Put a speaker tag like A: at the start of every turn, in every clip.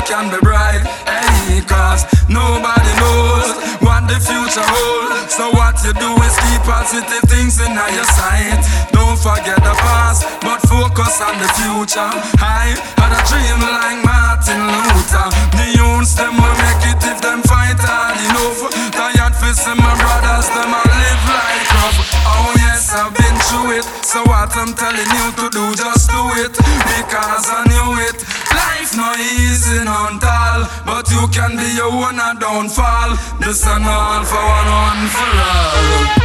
A: can be bright. Hey, cause nobody knows what the future holds. So what you do is keep positive things in your sight. Don't forget the past, but focus on the future. I had a dream like Martin Luther. The youths, them will make it if them fight hard enough. Tired fists and my brothers, them all live like rough. Oh yes, I've been through it. So what I'm telling you to do, just do it. Because I knew it. Life no easy, none tall, but you can be your own and don't fall. The sun all for one for all.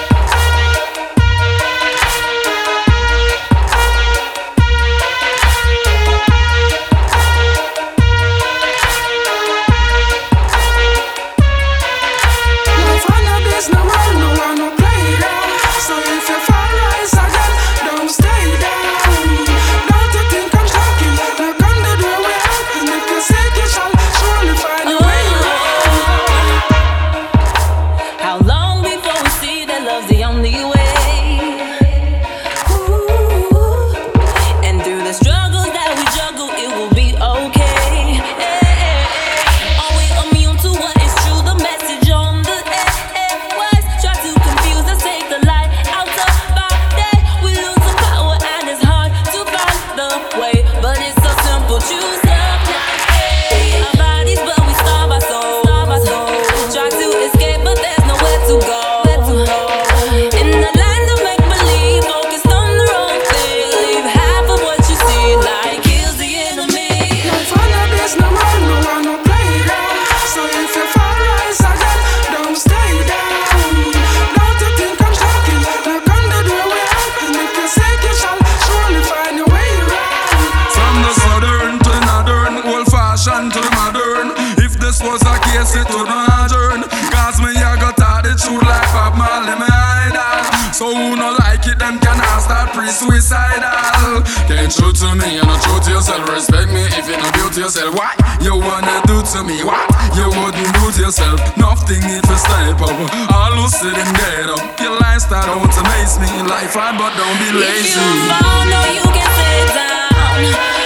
A: To the modern. If this was a case, it would not turn. Cause me, I got all the true life of Marley, my idol. So who no like it, them can ask that pre-suicidal. Can't true to me, and not true to yourself. Respect me if you're not true to yourself. What you wanna do to me? What you wouldn't do to yourself? Nothing if you step up. All who sit and get up. Your lifestyle don't amaze me. Life hard, but don't be lazy.
B: If you fall, no, you can sit down.